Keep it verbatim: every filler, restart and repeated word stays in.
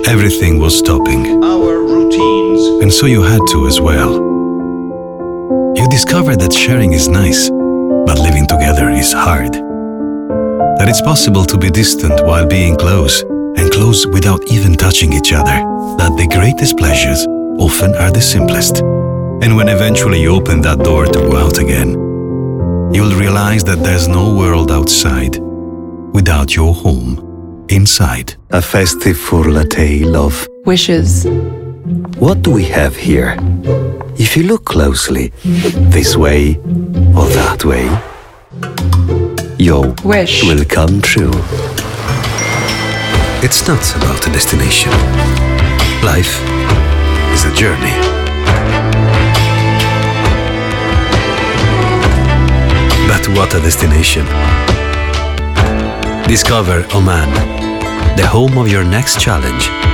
everything was stopping. Our routines. And so you had to as well. You discovered that sharing is nice, but living together is hard. That it's possible to be distant while being close, and close without even touching each other. That the greatest pleasures often are the simplest. And when eventually you open that door to go out again, you'll realize that there's no world outside without your home inside. A festive for a tale of wishes. What do we have here? If you look closely, this way or that way, your wish will come true. It's not about a destination. Life is a journey. But what a destination. Discover Oman, the home of your next challenge.